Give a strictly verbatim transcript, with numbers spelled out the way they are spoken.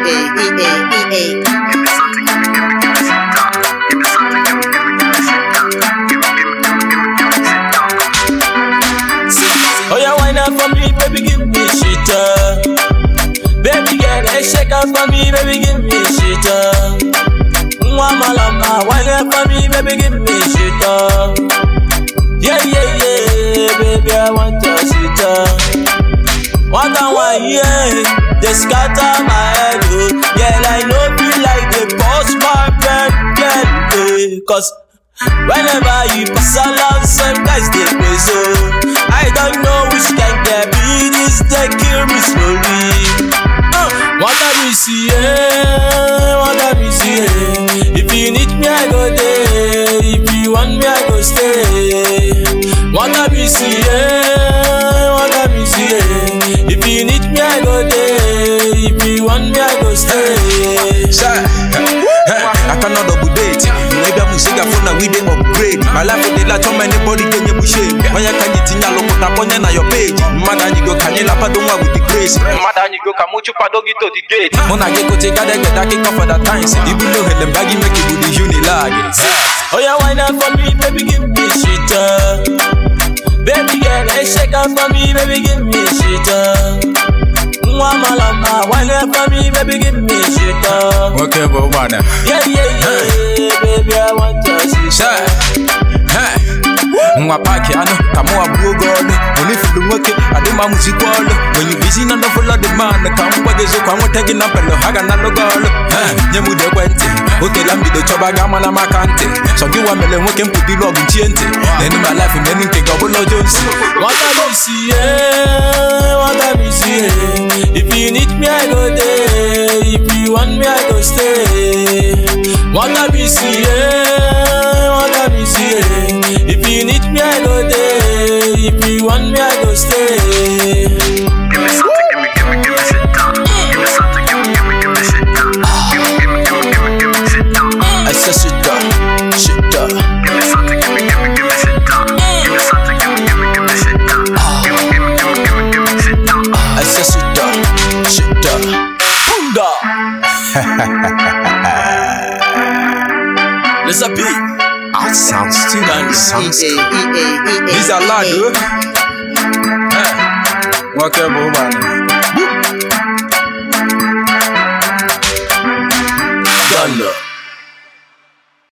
Oh yeah, wine up for me, baby, give me shit up. Baby girl, hey, shake up for me, baby, give me shit up. Mama lama, wine up for me, baby, give me shit up. Yeah, yeah, yeah, baby, I want your shit up. What I want, yeah, they scatter my head, oh. Yeah, I know feel like they bust my brain, yeah, cause whenever you pass along, some guys they play so. I don't know which can get me, this they kill me slowly. Uh, what I be see, yeah, what I be see, yeah. If you need me, I go there. If you want me, I go stay. What I be see, yeah, what I be see, yeah. If you need me, I go there. If you want me, I go stay. Sir, I cannot double date. Maybe I'm music phone we dey upgrade. My life with the latch on anybody can you push it. When you can get in your local taponya na your page. Mother you go can you lap don't with the grace. Mother you go kamuchu padogi to the gate. Mona get go take a get that kick off for that time. Say you know them baggy make it with the unilag. Oh yeah, wine up for me, baby, give me shit up. Baby girl, hey, shake up for me, baby, give me shit up. Mama lama, wine up for me, baby, give me shit up. Okay, but what? Yeah, yeah, yeah, baby, I want your shit up. Hey. Mwa paki ano, kamo abuo golo. Muni fulu mwake, adema muzikolo. When you busy nando follow the man. Kamu wagezo kwa mwotegi na pelo, haga nalo golo. Nyemu de kwente, hotela mbido choba gama na makante. Sogi wa mele mwake mpudilo mchiente. Nenu my life, nenu nke gobolo Jones. What I be see, yeah, what I be see, yeah. If you need me, I go there. If you want me, I go stay. What I be see, yeah, what I be see, yeah. If you need me, I go there. If you want me, I go stay. Give me something, give me, give me, give me shit down. Give me something, give me, give me, give me shit down. Give me, give me, give me, give me, give me shit down. I said shit down, shit down. Give me something, give me, give me, give me shit down. Give me something, give me, give me, give me shit down. Give me, give me, give me, give me, give me shit down. I said shit down, shit down. Punda. Let's a beat. That sounds too nice. Sounds good. These are loud, dude. Hey, what can I